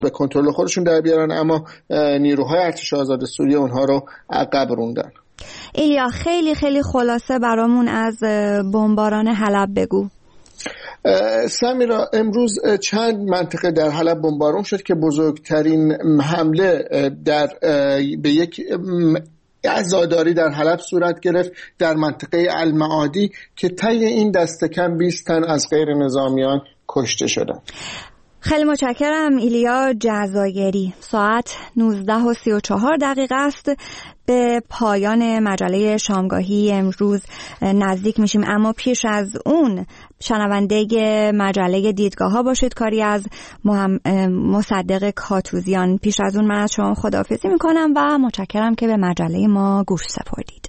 به کنترل خودشون در بیارن، اما نیروهای ارتش آزاد سوریه اونها رو عقب روندن. ایلیا خیلی خیلی خلاصه برامون از بمباران حلب بگو. سمیرا، امروز چند منطقه در حلب بمباران شد که بزرگترین حمله به یک عزاداری در حلب صورت گرفت در منطقه المعادی که طی این دسته کم 20 تن از غیر نظامیان کشته شدند. خیلی متشکرم ایلیا جزایری. ساعت 19:34 است. به پایان مجله شامگاهی امروز نزدیک میشیم، اما پیش از اون شنونده مجله دیدگاه ها باشید، کاری از مصدق کاتوزیان. پیش از اون من از شما خداحافظی میکنم و متشکرم که به مجله ما گوش سپردید.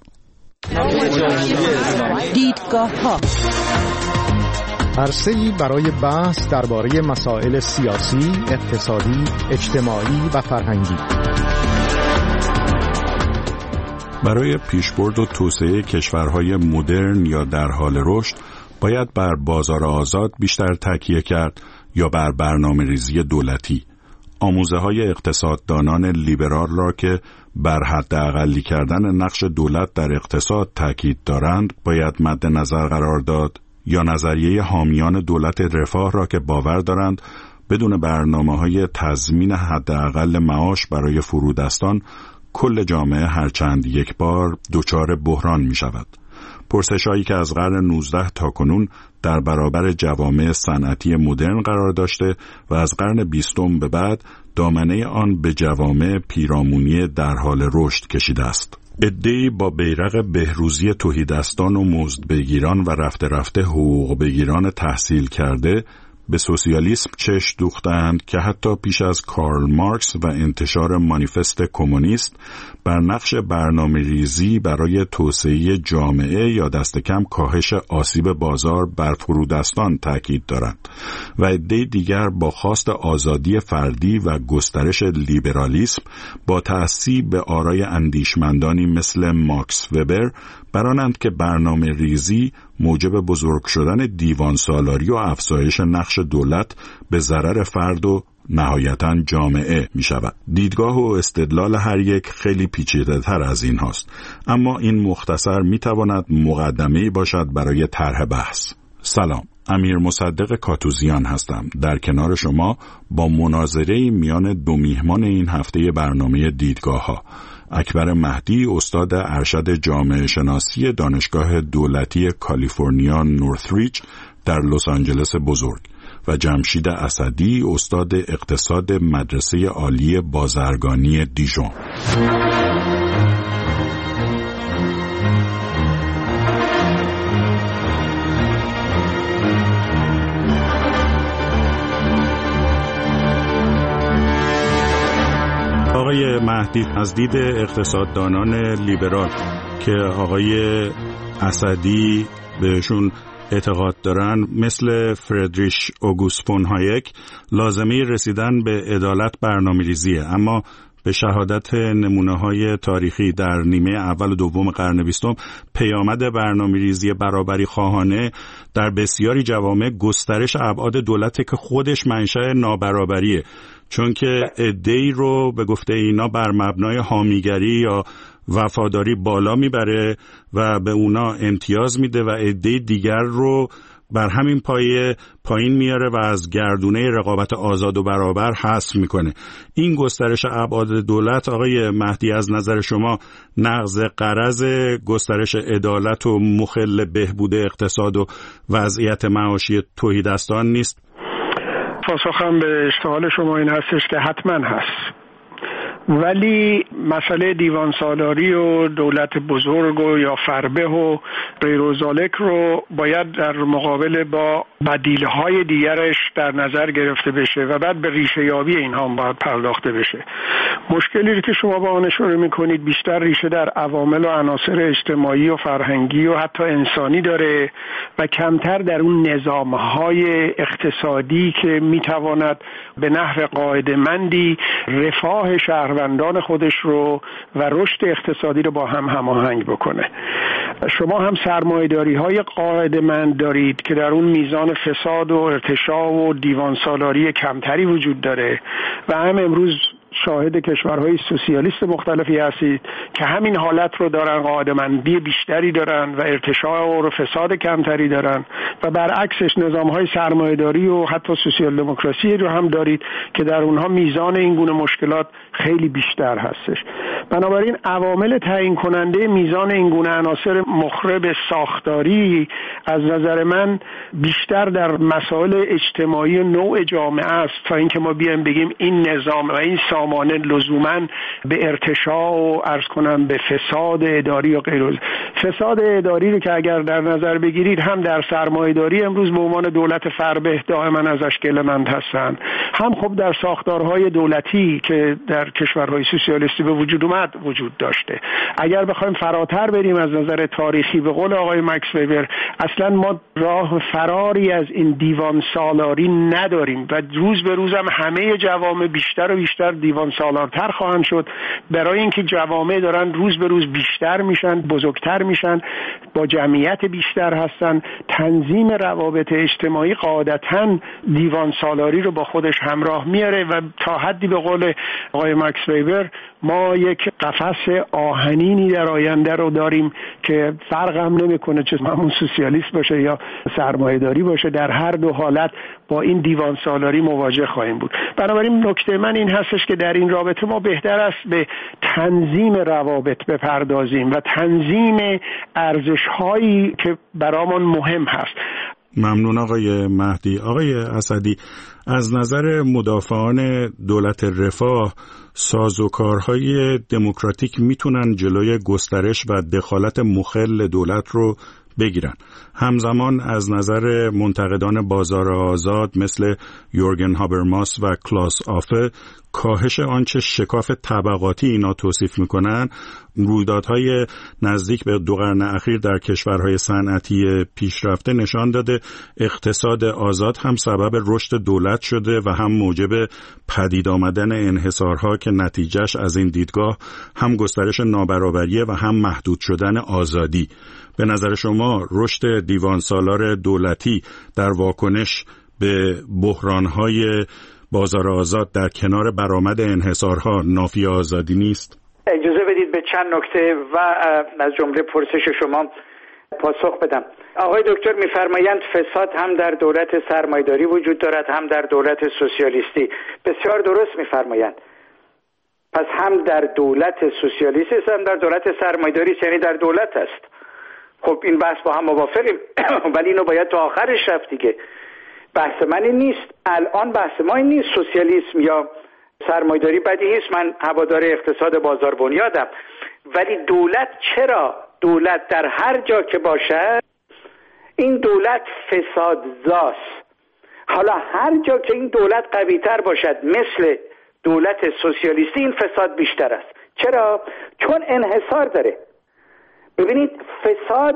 دیدگاه ها، عرصه‌ای برای بحث درباره مسائل سیاسی، اقتصادی، اجتماعی و فرهنگی. برای پیشبرد و توسعه کشورهای مدرن یا در حال رشد باید بر بازار آزاد بیشتر تکیه کرد یا بر برنامه‌ریزی دولتی. آموزه‌های اقتصاددانان لیبرال را که بر حداقلی کردن نقش دولت در اقتصاد تاکید دارند باید مد نظر قرار داد، یا نظریه حامیان دولت رفاه را که باور دارند بدون برنامه‌های تضمین حداقل معاش برای فرودستان کل جامعه هرچند یک بار دچار بحران می شود. پرسش‌هایی که از قرن 19 تا کنون در برابر جوامع صنعتی مدرن قرار داشته و از قرن 20 به بعد دامنه آن به جوامع پیرامونی در حال رشد کشیده است. عده‌ای با بیرق بهروزی تهیدستان و مزدبگیران و رفته رفته حقوق بگیران تحصیل کرده به سوسیالیسم چشم دوختند که حتی پیش از کارل مارکس و انتشار مانیفست کمونیست بر نقش برنامه‌ریزی برای توسعه جامعه یا دست کم کاهش آسیب بازار بر فرودستان تاکید دارند و عده دیگر با خواست آزادی فردی و گسترش لیبرالیسم با تأثیر به آرای اندیشمندانی مثل ماکس وبر برانند که برنامه ریزی موجب بزرگ شدن دیوان سالاری و افزایش نقش دولت به ضرر فرد و نهایتاً جامعه می شود. دیدگاه و استدلال هر یک خیلی پیچیده تر از این هاست، اما این مختصر می تواند مقدمه‌ای باشد برای طرح بحث. سلام، امیر مصدق کاتوزیان هستم، در کنار شما با مناظره میان دو میهمان این هفته برنامه دیدگاه ها، اکبر مهدی استاد ارشد جامعه شناسی دانشگاه دولتی کالیفرنیا نورثریج در لس آنجلس بزرگ و جمشید اسدی استاد اقتصاد مدرسه عالی بازرگانی دیژون. آقای مهدی، از دید اقتصاددانان لیبرال که آقای اسدی بهشون اعتقاد دارن، مثل فردریش اوگوست فون هایک، لازمه رسیدن به عدالت برنامه‌ریزیه، اما به شهادت نمونه‌های تاریخی در نیمه اول و دوم قرن 20 پیامد برنامه‌ریزی برابری خواهانه در بسیاری جوامع گسترش ابعاد دولته که خودش منشأ نابرابریه، چون که عده‌ای رو به گفته اینا بر مبنای حامیگری یا وفاداری بالا میبره و به اونا امتیاز میده و عده دیگر رو بر همین پایه پایین میاره و از گردونه رقابت آزاد و برابر حذف میکنه. این گسترش ابعاد دولت، آقای مهدی، از نظر شما نقض غرض گسترش عدالت و مخل بهبود اقتصاد و وضعیت معاشی تهیدستان نیست؟ پاسخم به اشتغال شما این هستش که حتما هست، ولی مسئله دیوان سالاری و دولت بزرگ و یا فربه و غیر و ذالک رو باید در مقابل با بدیل‌های دیگرش در نظر گرفته بشه و بعد به ریشه یابی اینها هم باید پرداخته بشه. مشکلی که شما با آن اشاره می‌کنید بیشتر ریشه در عوامل و عناصر اجتماعی و فرهنگی و حتی انسانی داره و کمتر در اون نظام‌های اقتصادی که می‌تواند به نحو قاعده‌مندی رفاه شهروندان خودش رو و رشد اقتصادی رو با هم هماهنگ بکنه. شما هم سرمایه‌داری‌های قاعده‌مند دارید که در اون میزان فساد و ارتشاء و دیوان سالاری کمتری وجود داره و هم امروز شاهد کشورهای سوسیالیست مختلفی هستید که همین حالت رو دارن، قاعده‌مندی بیشتری دارن و ارتشاء و فساد کمتری دارن و برعکسش نظام‌های سرمایه‌داری و حتی سوسیال دموکراسی رو هم دارید که در اونها میزان این گونه مشکلات خیلی بیشتر هستش. بنابراین عوامل تعیین کننده میزان این گونه عناصر مخرب ساختاری از نظر من بیشتر در مسائل اجتماعی و نوع جامعه است تا اینکه ما بیایم بگیم این نظام و این سامانه لزوماً به ارتشاء و عرض کنم به فساد اداری و غیره. فساد اداری رو که اگر در نظر بگیرید هم در سرمایه‌داری امروز به عنوان دولت فربه دائما ازش گله‌مند هستند، هم خب در ساختارهای دولتی که در کشورهای سوسیالیستی به وجود اومد وجود داشته. اگر بخوایم فراتر بریم از نظر تاریخی، به قول آقای مکس وبر، اصلا ما راه فراری از این دیوان سالاری نداریم و روز به روز هم همه جوامع بیشتر و بیشتر دیوان سالارتر خواهند شد، برای اینکه جوامع دارن روز به روز بیشتر میشن، بزرگتر میشن، با جمعیت بیشتر هستن. تنظیم روابط اجتماعی قاعدتاً دیوان سالاری رو با خودش همراه میاره و تا حدی به قول آقای مکس وبر ما یک قفس آهنینی در آینده رو داریم که فرق هم نمیکنه چه همون سوسیالیست باشه یا سرمایه‌داری باشه، در هر دو حالت با این دیوان سالاری مواجه خواهیم بود. بنابراین نکته من این هستش که در این رابطه ما بهتر است به تنظیم روابط بپردازیم و تنظیم ارزش‌هایی که برامون مهم هست. ممنون آقای مهدی. آقای اسدی، از نظر مدافعان دولت رفاه سازوکارهای دموکراتیک میتونن جلوی گسترش و دخالت مخل دولت رو بگیرن. همزمان از نظر منتقدان بازار آزاد مثل یورگن هابرماس و کلاس آفه کاهش آنچه شکاف طبقاتی اینا توصیف میکنن، رویدادهای نزدیک به 2 قرن اخیر در کشورهای صنعتی پیشرفته نشان داده اقتصاد آزاد هم سبب رشد دولت شده و هم موجب پدید آمدن انحصارها که نتیجهش از این دیدگاه هم گسترش نابرابریه و هم محدود شدن آزادی. به نظر شما رشد دیوان سالار دولتی در واکنش به بحرانهای بازار آزاد در کنار برآمد انحصارها نافی آزادی نیست؟ اجازه بدید به چند نکته و از جمله پرسش شما پاسخ بدم. آقای دکتر می‌فرمایند فساد هم در دولت سرمایه‌داری وجود دارد هم در دولت سوسیالیستی. بسیار درست می‌فرمایند. پس هم در دولت سوسیالیستی است هم در دولت سرمایه‌داری، یعنی در دولت است. خب این بحث با هم موافقیم ولی اینو باید تا آخرش رفت دیگه. بحث من این نیست، الان بحث ما این نیست سوسیالیسم یا سرمایه‌داری بدی است. من هوادار اقتصاد بازار بنیادم، ولی دولت چرا؟ دولت در هر جا که باشد این دولت فسادزاست. حالا هر جا که این دولت قوی‌تر باشد مثل دولت سوسیالیستی این فساد بیشتر است. چرا؟ چون انحصار داره. ببینید فساد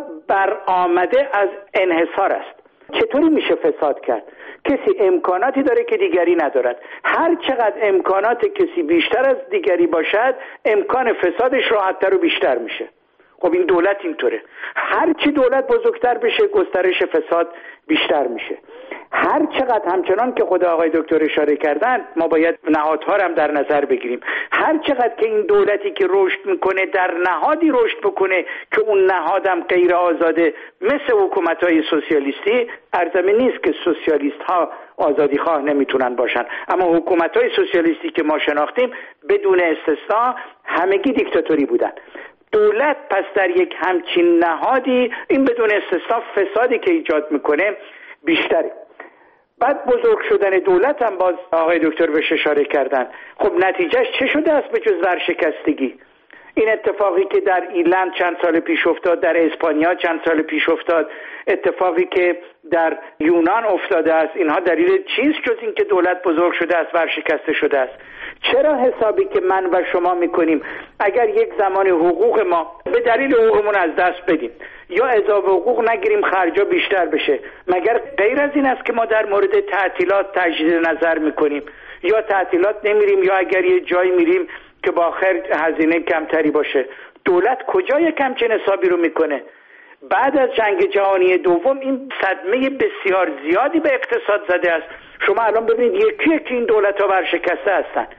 برآمده از انحصار است. چطوری میشه فساد کرد؟ کسی امکاناتی داره که دیگری ندارد. هر چقدر امکانات کسی بیشتر از دیگری باشد امکان فسادش راحت‌تر و بیشتر میشه. خب این دولت اینطوره. هر چی دولت بزرگتر بشه گسترش فساد بیشتر میشه. هر چقدر همچنان که خود آقای دکتر اشاره کردن ما باید نهادها هم در نظر بگیریم. هر چقدر که این دولتی که رشد میکنه در نهادی رشد بکنه که اون نهادم غیر آزاده مثل حکومت‌های سوسیالیستی، ارزمی نیست که سوسیالیست ها آزادی خواه نمیتونن باشن، اما حکومت‌های سوسیالیستی که ما شناختیم بدون استثنا همگی دیکتاتوری بودن. دولت پس در یک همچین نهادی این بدون استثنا فسادی که ایجاد میکنه بیشتره. بعد بزرگ شدن دولت هم باز آقای دکتر بهش اشاره کردن. خب نتیجهش چه شده است به جز ورشکستگی؟ این اتفاقی که در ایرلند چند سال پیش افتاد، در اسپانیا چند سال پیش افتاد، اتفاقی که در یونان افتاده است، اینها دلیل چیست جز این که دولت بزرگ شده است، ورشکسته شده است؟ چرا حسابی که من و شما میکنیم اگر یک زمان حقوق ما به دلیل حقوقمون از دست بدیم یا اضافه حقوق نگیریم خرجا بیشتر بشه، مگر غیر از این است که ما در مورد تعطیلات تجدید نظر میکنیم یا تعطیلات نمیریم یا اگر یه جایی میریم که با آخر هزینه کمتری باشه؟ دولت کجا یک همچین حسابی رو میکنه؟ بعد از جنگ جهانی دوم این صدمه بسیار زیادی به اقتصاد زده است. شما الان ببینید یکی یکی این دولت‌ها ورشکسته هستن.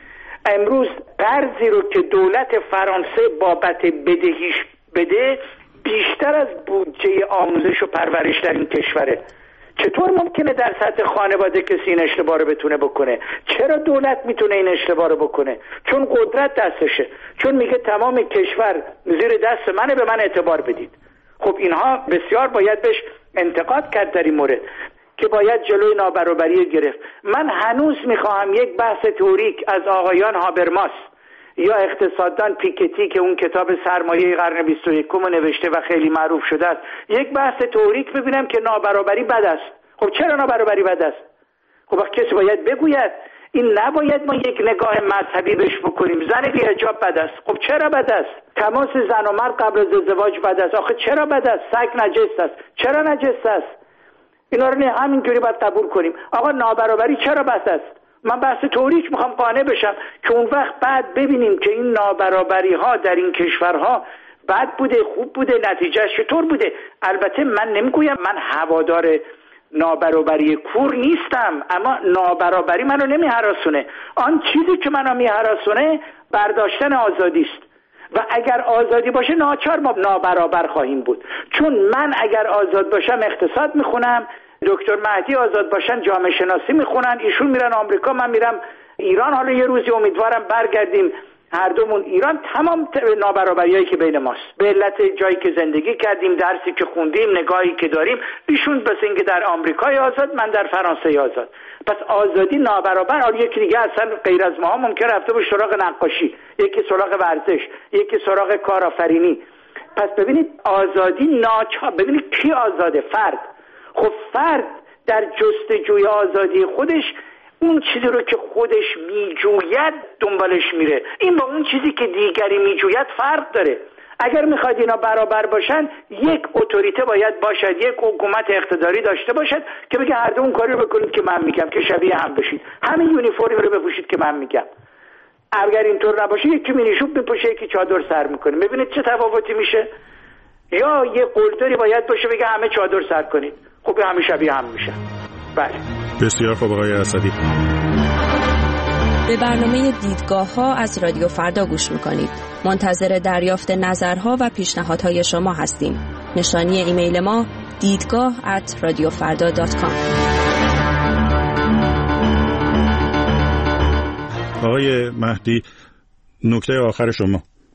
امروز قرضی رو که دولت فرانسه بابت بدهیش بده بیشتر از بودجه آموزش و پرورش در این کشوره. چطور ممکنه در سطح خانواده کسی این اشتباه رو بتونه بکنه؟ چرا دولت میتونه این اشتباه رو بکنه؟ چون قدرت دستشه، چون میگه تمام کشور زیر دست منه، به من اعتبار بدید. خب اینها بسیار باید بهش انتقاد کرد در این مورد که باید جلوی نابرابری گرفت. من هنوز میخواهم یک بحث تئوریک از آقایان هابرماس یا اقتصاددان پیکتی که اون کتاب سرمایه قرن 21 نوشته و خیلی معروف شده است، یک بحث تئوریک ببینم که نابرابری بد است. خب چرا نابرابری بد است؟ خب کسی باید بگوید. این نباید ما یک نگاه مذهبی بهش بکنیم. زن بی حجاب بد است. خب چرا بد است؟ تماس زن و مرد قبل از ازدواج بد است. آخه چرا بد است؟ سگ نجس است. چرا نجس است؟ اینا رو همینجوری باید قبول کنیم. آقا نابرابری چرا بد است؟ من بحث تئوریک میخوام قانع بشم که اون وقت بعد ببینیم که این نابرابری ها در این کشورها بد بوده، خوب بوده، نتیجهش چطور بوده. البته من نمیگویم من هوادار نابرابری کور نیستم، اما نابرابری منو نمیهراسونه. آن چیزی که منو میهراسونه برداشتن آزادی است و اگر آزادی باشه ناچار ما نابرابر خواهیم بود. چون من اگر آزاد باشم اقتصاد میخونم، دکتر مهدی آزاد باشن جامعه شناسی میخونن، ایشون میرن آمریکا، من میرم ایران. حالا یه روزی امیدوارم برگردیم هر دومون ایران. تمام نابرابریایی که بین ماست به علت جایی که زندگی کردیم، درسی که خوندیم، نگاهی که داریم. ایشون بس اینکه در آمریکای آزاد، من در فرانسه آزاد. پس آزادی نابرابر. حالا یکی دیگه اصلا غیر از ما ممکن رفته باشه سراغ نقاشی، یکی سراغ ورزش، یکی سراغ کارآفرینی. پس ببینید آزادی ناچار. ببینید کی آزاده؟ فرد. خب فرد در جستجوی آزادی خودش اون چیزی رو که خودش میجوید دنبالش میره. این با اون چیزی که دیگری میجوید فرق داره. اگر میخواید اینا برابر باشن، یک اتوریته باید باشد، یک حکومت اقتداری داشته باشد که بگه هر دو اون کاری رو بکنید که من میگم، که شبیه هم بشید، همین یونیفرم رو بپوشید که من میگم. اگر اینطور نباشه یکی مینیشوب میپوشه، یکی چادر سر میکنه. ببینید چه تفاوتی میشه. یا یه قلدری باید باشه بگه همه چادر سر کنید. خب همه شبیه هم میشه. بله. بسیار خوب آقای اسدی. به برنامه دیدگاه ها از رادیو فردا گوش میکنید. منتظر دریافت نظرها و پیشنهادهای شما هستیم. نشانی ایمیل ما دیدگاه@radiofarda.com. آقای مهدی، نکته آخر شما.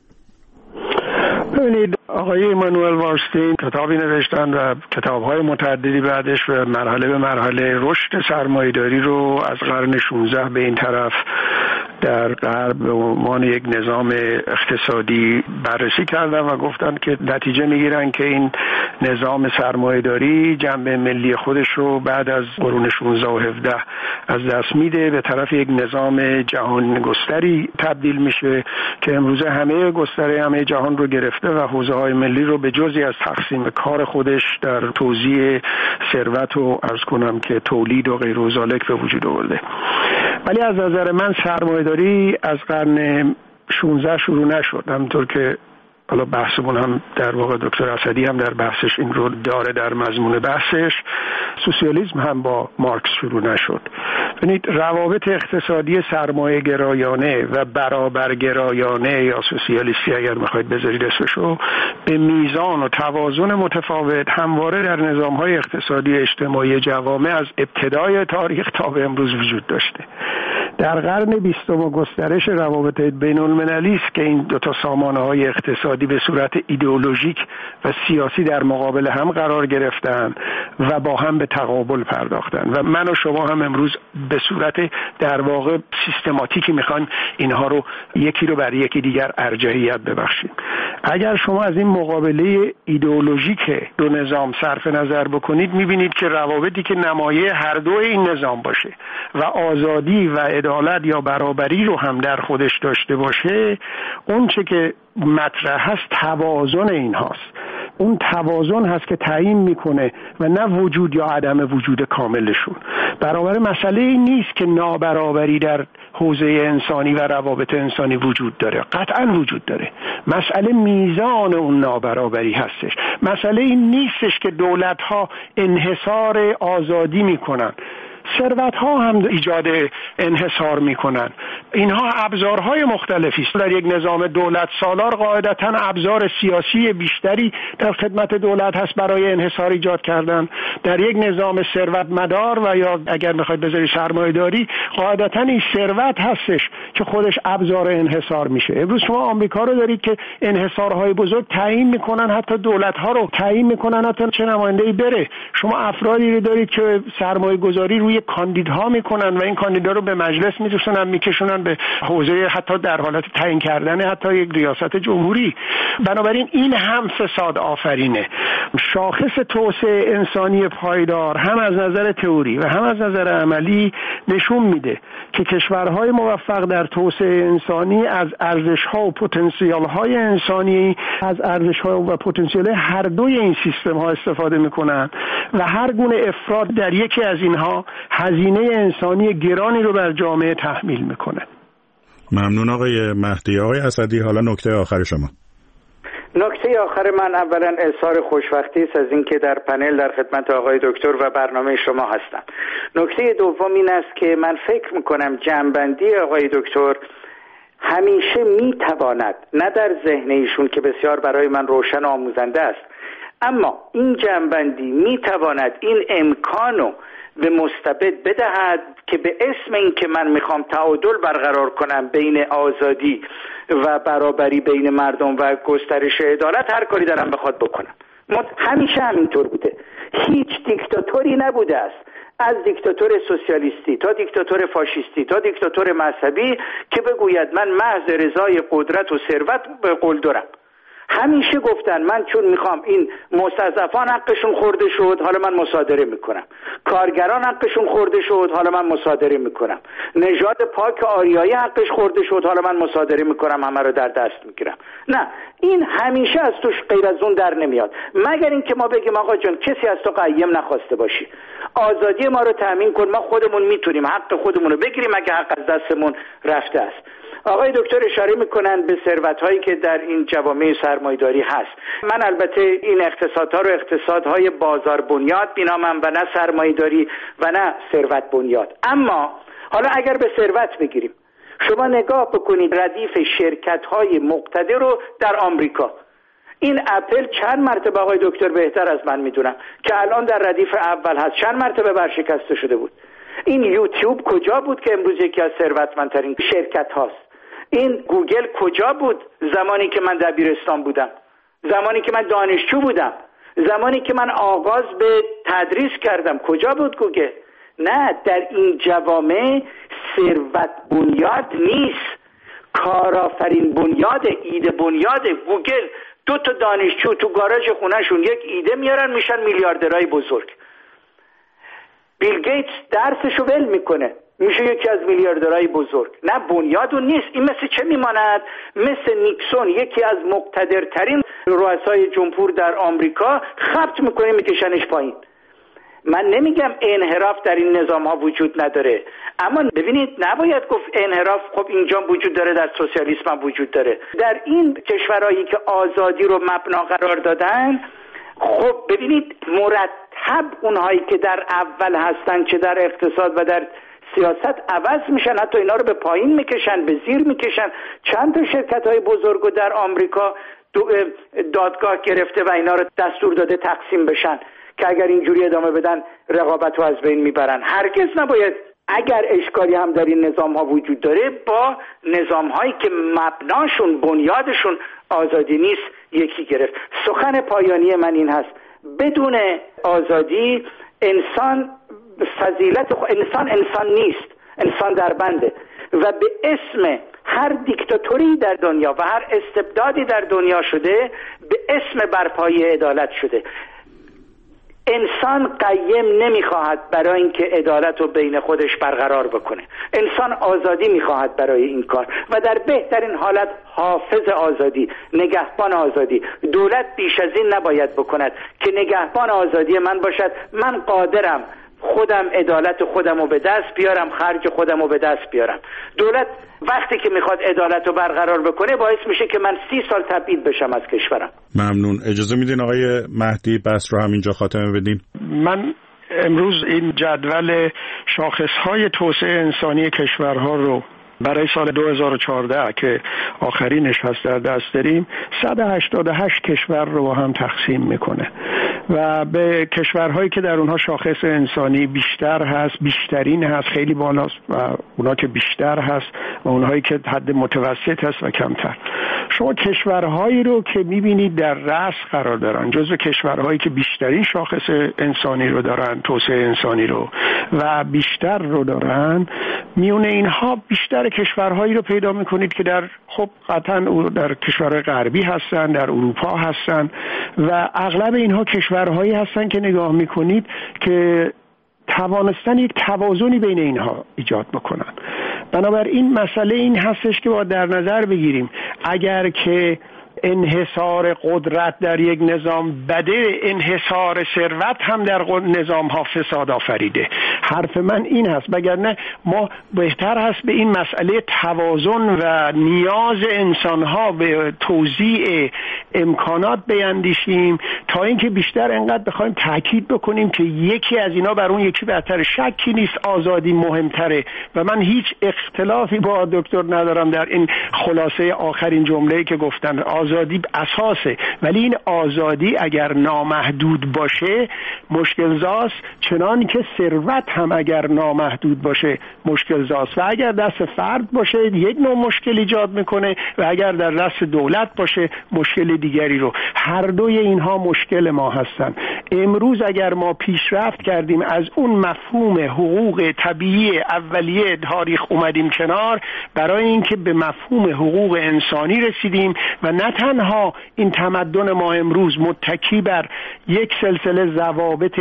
ببینید آقای ایمانوئل وارستین کتابی نوشتن و کتاب‌های متعددی بعدش و مرحله به مرحله رشد سرمایه‌داری رو از قرن 16 به این طرف در غرب به عنوان یک نظام اقتصادی بررسی کردن و گفتن که نتیجه میگیرن که این نظام سرمایه‌داری جنبه ملی خودش رو بعد از قرون 16 و 17 از دست میده، به طرف یک نظام جهان گستری تبدیل میشه که امروزه همه گستره همه جهان رو گرفته و حوزه‌های ملی رو به جزئی از تقسیم کار خودش در توزیع ثروت و عرض کنم که تولید و غیر و ذالک به وجود آورده. ولی از نظر من سرمایه‌داری از قرن 16 شروع نشد، همونطور که حالا بحثمون هم در واقع دکتر اسدی هم در بحثش این رو داره در مضمون بحثش. سوسیالیسم هم با مارکس شروع نشد. ببینید روابط اقتصادی سرمایه گرایانه و برابر گرایانه یا سوسیالیستی اگر میخواید بذارید اسمشو، به میزان و توازن متفاوت همواره در نظام‌های اقتصادی اجتماعی جوامع از ابتدای تاریخ تا به امروز وجود داشته. در قرن 20 گسترش روابط بین‌المللی است که این دو تا سامانه‌های اقتصادی به صورت ایدئولوژیک و سیاسی در مقابل هم قرار گرفتن و با هم به تقابل پرداختن و من و شما هم امروز به صورت در واقع سیستماتیکی میخوایم اینها رو یکی رو بر یکی دیگر ارجحیت ببخشیم. اگر شما از این مقابله ایدئولوژیک دو نظام صرف نظر بکنید، میبینید که روابطی که نمایه هر دو این نظام باشه و آزادی و عدالت یا برابری رو هم در خودش داشته باشه، اون چه که مطرح هست توازن این هاست. اون توازن هست که تعیین میکنه و نه وجود یا عدم وجود کاملشون. برابر مسئله این نیست که نابرابری در حوزه انسانی و روابط انسانی وجود داره، قطعا وجود داره. مسئله میزان اون نابرابری هستش. مسئله این نیستش که دولت‌ها انحصار آزادی میکنن، ثروت‌ها هم ایجاد انحصار میکنن. اینها ابزارهای مختلفی است. در یک نظام دولت سالار قاعدتاً ابزار سیاسی بیشتری در خدمت دولت هست برای انحصار ایجاد کردن. در یک نظام ثروت مدار و یا اگر میخواید بذاری سرمایه‌داری، قاعدتاً این ثروت هستش که خودش ابزار انحصار میشه. امروز شما آمریکا رو دارید که انحصارهای بزرگ تعیین میکنن، حتی دولت‌ها رو تعیین میکنن حتی چه نماینده‌ای بره. شما افرادی رو دارید که سرمایه‌گذاری روی کاندیدها میکنن و این کاندیدا رو به مجلس میرسونن، میکشونن به حوزه حتی در حالت تعیین کردن حتی یک ریاست جمهوری. بنابراین این هم فساد آفرینه. شاخص توسعه انسانی پایدار هم از نظر تئوری و هم از نظر عملی نشون میده که کشورهای موفق در توسعه انسانی از ارزش‌ها و پتانسیل‌های انسانی، از ارزش‌ها و پتانسیل هر دوی این سیستم‌ها استفاده میکنن و هر گونه افراد در یکی از اینها هزینه انسانی گرانی رو بر جامعه تحمیل میکنه. ممنون آقای مهدی. آقای اسدی، حالا نکته آخر شما. نکته آخر من اولا اظهار خوشبختی است از اینکه در پنل در خدمت آقای دکتر و برنامه شما هستم. نکته دوم این است که من فکر میکنم جمع‌بندی آقای دکتر همیشه میتواند، نه در ذهن ایشون که بسیار برای من روشن و آموزنده است، اما این جمع‌بندی میتواند این امکانو به مستبد بدهد که به اسم این که من میخوام تعادل برقرار کنم بین آزادی و برابری بین مردم و گسترش عدالت هر کاری دارم بخواد بکنم. همیشه همینطور بوده. هیچ دیکتاتوری نبوده است، از دیکتاتور سوسیالیستی تا دیکتاتور فاشیستی تا دیکتاتور مذهبی که بگوید من محض رضای قدرت و ثروت به قول دارم. همیشه گفتن من چون میخوام این مستضعفان حقشون خورده شد حالا من مصادره میکنم، کارگران حقشون خورده شد حالا من مصادره میکنم، نژاد پاک آریایی حقش خورده شد حالا من مصادره میکنم، همه رو در دست میگیرم. نه، این همیشه از توش غیر از اون در نمیاد، مگر اینکه ما بگیم آقا جان کسی از تو قیم نخواسته باشی، آزادی ما رو تامین کن، ما خودمون میتونیم حق خودمون رو بگیریم اگه حق از دستمون رفته است. آقای دکتر اشاره میکنن به ثروت‌هایی که در این جوامع سرمایه‌داری هست. من البته این اقتصادها رو اقتصادهای بازار بنیاد مینامم و نه سرمایه‌داری و نه ثروت بنیاد. اما حالا اگر به ثروت بگیریم، شما نگاه بکنید ردیف شرکت‌های مقتدر رو در آمریکا. این اپل چند مرتبه آقای دکتر بهتر از من میدونم که الان در ردیف اول هست، چند مرتبه ورشکسته شده بود. این یوتیوب کجا بود که امروز یکی از ثروتمندترین شرکت هاست؟ این گوگل کجا بود زمانی که من دبیرستان بودم، زمانی که من دانشجو بودم، زمانی که من آغاز به تدریس کردم؟ کجا بود گوگل؟ نه، در این جوامع ثروت بنیاد نیست، کارآفرین بنیاد، ایده بنیاد. گوگل 2 تا دانشجو تو گاراژ خونهشون یک ایده میارن میشن میلیاردرهای بزرگ. بیل گیتس درسشو ول میکنه میشه یکی از میلیاردرهای بزرگ. نه، بنیاد اون نیست. این مثل چه میماند؟ مثل نیکسون، یکی از مقتدرترین رؤسای جمهور در آمریکا، خبط میکنه میکشنش پایین. من نمیگم انحراف در این نظام ها وجود نداره، اما ببینید نباید گفت انحراف خب اینجا وجود داره، در سوسیالیسم هم وجود داره. در این کشورهایی که آزادی رو مبنا قرار دادن، خب ببینید مرتب اونهایی که در اول هستن چه در اقتصاد و در سیاست عوض میشن، حتی اینا رو به پایین میکشن، به زیر میکشن. چند تا شرکت های بزرگو در آمریکا دادگاه گرفته و اینا رو دستور داده تقسیم بشن که اگر اینجوری ادامه بدن رقابت رو از بین میبرن. هرگز نباید، اگر اشکالی هم در این نظام ها وجود داره، با نظام هایی که مبناشون بنیادشون آزادی نیست یکی گرفت. سخن پایانی من این هست: بدون آزادی انسان انسان نیست، انسان در بنده و به اسم هر دیکتاتوری در دنیا و هر استبدادی در دنیا شده به اسم برپایی عدالت شده. انسان قیم نمیخواهد برای اینکه عدالت رو بین خودش برقرار بکنه. انسان آزادی میخواهد برای این کار و در بهترین حالت حافظ آزادی، نگهبان آزادی. دولت بیش از این نباید بکند که نگهبان آزادی من باشد. من قادرم خودم عدالت خودم رو به دست بیارم، خرج خودم رو به دست بیارم. دولت وقتی که میخواد عدالت رو برقرار بکنه باعث میشه که من 30 سال تبعید بشم از کشورم. ممنون. اجازه میدین آقای مهدی بحث رو همینجا خاتمه بدیم؟ من امروز این جدول شاخصهای توسعه انسانی کشورها رو برای سال 2014 که آخرینش هست در دست داریم 188 کشور رو هم تقسیم میکنه و به کشورهایی که در اونها شاخص انسانی بیشتر هست، بیشترین هست، خیلی بالاست و اونا که بیشتر هست و اونهایی که حد متوسط هست و کمتر. شما کشورهایی رو که میبینید در رأس قرار دارن، جزو کشورهایی که بیشترین شاخص انسانی رو دارن، توسعه انسانی رو و بیشتر رو دارن، میونه اینها بیشتر کشورهایی رو پیدا میکنید که در قطعا در کشورهای غربی هستن، در اروپا هستن و اغلب اینها کشورهایی هستن که نگاه میکنید که توانستن یک توازنی بین اینها ایجاد بکنن. بنابراین مسئله این هستش که باید در نظر بگیریم اگر که انحصار قدرت در یک نظام بده، انحصار ثروت هم در نظام ها فساد آفریده. حرف من این هست، وگرنه ما بهتر هست به این مسئله توازن و نیاز انسان ها به توزیع امکانات بیندیشیم تا اینکه بیشتر انقدر بخوایم تاکید بکنیم که یکی از اینا بر اون یکی برتر. شکی نیست آزادی مهمتره و من هیچ اختلافی با دکتر ندارم در این خلاصه آخرین جمله‌ای که گفتن. آزادی اساسه، ولی این آزادی اگر نامحدود باشه مشکل زاست، چنان که ثروت هم اگر نامحدود باشه مشکل زاست و اگر دست فرد باشه یک نوع مشکل ایجاد میکنه و اگر در دست دولت باشه مشکل دیگری رو. هر دوی اینها مشکل ما هستن. امروز اگر ما پیشرفت کردیم از اون مفهوم حقوق طبیعی اولیه تاریخ اومدیم کنار برای اینکه به مفهوم حقوق انسانی رسیدیم و نه تنها این تمدن ما امروز متکی بر یک سلسله ضوابط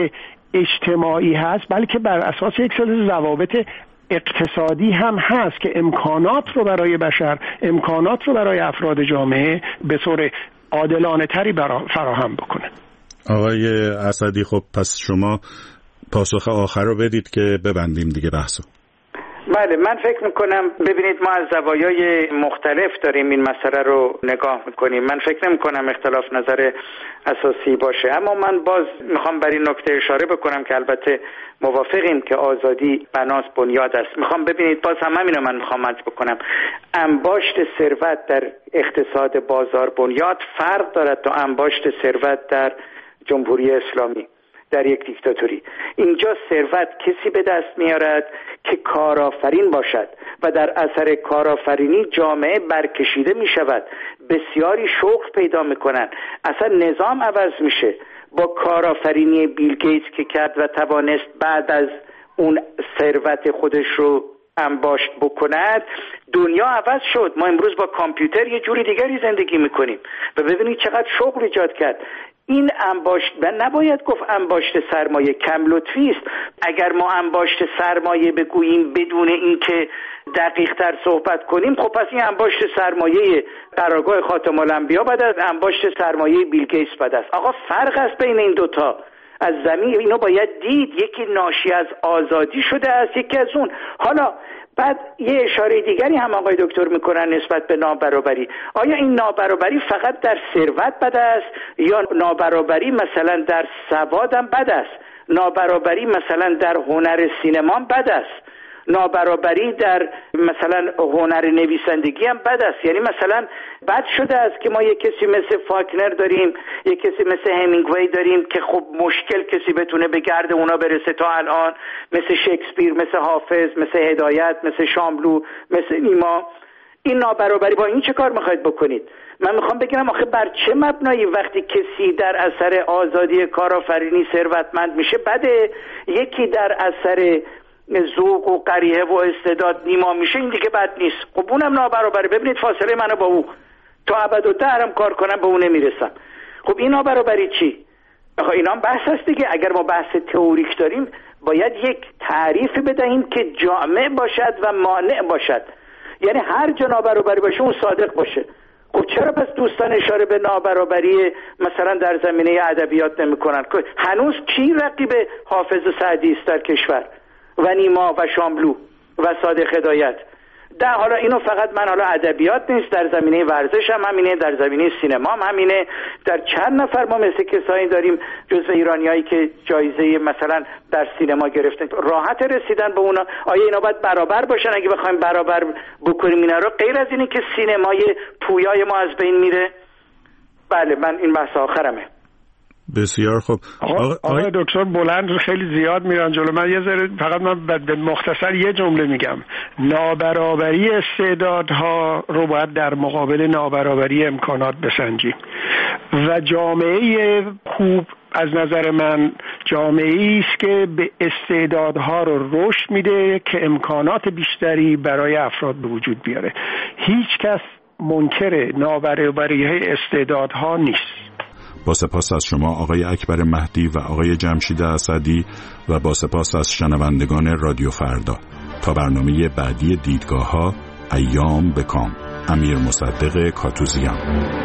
اجتماعی هست بلکه بر اساس یک سلسله ضوابط اقتصادی هم هست که امکانات رو برای بشر، امکانات رو برای افراد جامعه به طور عادلانه تری فراهم بکنه. آقای اسدی خب پس شما پاسخ آخر رو بدید که ببندیم دیگه بحثو. بله، من فکر میکنم ببینید ما از زوایای مختلف داریم این مسئله رو نگاه میکنیم. من فکر نمیکنم اختلاف نظر اساسی باشه، اما من باز میخوام بر این نکته اشاره بکنم که البته موافقیم که آزادی بناس بنیاد است. میخوام ببینید باز هم همین رو من میخوام عرض بکنم. انباشت ثروت در اقتصاد بازار بنیاد فرق دارد تا انباشت ثروت در جمهوری اسلامی، در یک دیکتاتوری. اینجا ثروت کسی به دست میارد که کارآفرین باشد و در اثر کارآفرینی جامعه برکشیده میشود، بسیاری شغل پیدا میکنن، اصلا نظام عوض میشه. با کارآفرینی بیل گیتس که کرد و توانست بعد از اون ثروت خودش رو انباشت بکند، دنیا عوض شد. ما امروز با کامپیوتر یه جوری دیگری زندگی میکنیم و ببینید چقدر شغل ایجاد کرد. این انباشت نباید گفت انباشت سرمایه، کم لطفی است. اگر ما انباشت سرمایه بگوییم بدون اینکه دقیق تر صحبت کنیم، خب پس این انباشت سرمایه قرارگاه خاتم الانبیا بد است، انباشت سرمایه بیل گیتس بد است. آقا فرق است بین این دوتا. از زمین اینو باید دید، یکی ناشی از آزادی شده است، یکی از اون. حالا بعد یه اشاره دیگری هم آقای دکتر میکنن نسبت به نابرابری. آیا این نابرابری فقط در ثروت بد است یا نابرابری مثلا در سواد هم بد است؟ نابرابری مثلا در هنر سینما بد است؟ نابرابری در مثلا هنر نویسندگی هم بد است؟ یعنی مثلا بد شده است که ما یک کسی مثل فاکنر داریم، یک کسی مثل همینگوی داریم که خب مشکل کسی بتونه به گرد اونا برسه تا الان، مثل شکسپیر، مثل حافظ، مثل هدایت، مثل شاملو، مثل نیما. این نابرابری با این چه کار میخواید بکنید؟ من میخوام بگم آخه بر چه مبنایی وقتی کسی در اثر آزادی کارآفرینی ثروتمند میشه بده، یکی در اثر ذوق و قریحه و استعداد نیما میشه این دیگه بد نیست؟ خب اونم نابرابری. ببینید فاصله منو با او تا ابد و دهرم کار کنم به اون نمیرسم. خب این نابرابری چی؟ اینا بحث هست دیگه. اگر ما بحث تئوریک داریم باید یک تعریف بدهیم که جامع باشد و مانع باشد، یعنی هر جا نابرابری باشه اون صادق باشه. خب چرا پس دوستان اشاره به نابرابری مثلا در زمینه ادبیات نمی‌کنن؟ هنوز کی رقیب حافظ سعدی است در کشور و نیما و شاملو و صادق هدایت؟ حالا اینو فقط من حالا ادبیات نیست، در زمینه ورزش هم همینه، در زمینه سینما هم همینه. در چند نفر ما مثل کسایی داریم جزو ایرانیایی که جایزه مثلا در سینما گرفتن، راحت رسیدن به اونا. آیا اینا باید برابر باشن؟ اگه بخوایم برابر بکنیم اینا رو، غیر از اینه که سینمای پویای ما از بین میره. بله، من این بحث آخرمه. بسیار خوب. آقای دکتر بلند خیلی زیاد میرن جلو. من یه ذره فقط به مختصر یه جمله میگم. نابرابری استعدادها رو باید در مقابل نابرابری امکانات بسنجیم و جامعه خوب از نظر من جامعه‌ای است که به استعدادها رو رشد میده که امکانات بیشتری برای افراد به وجود بیاره. هیچ کس منکر نابرابری استعدادها نیست. با سپاس از شما آقای اکبر مهدی و آقای جمشید اسدی و با سپاس از شنوندگان رادیو فردا. تا برنامه بعدی دیدگاه‌ها، ایام بکام. امیر مصدق کاتوزیان.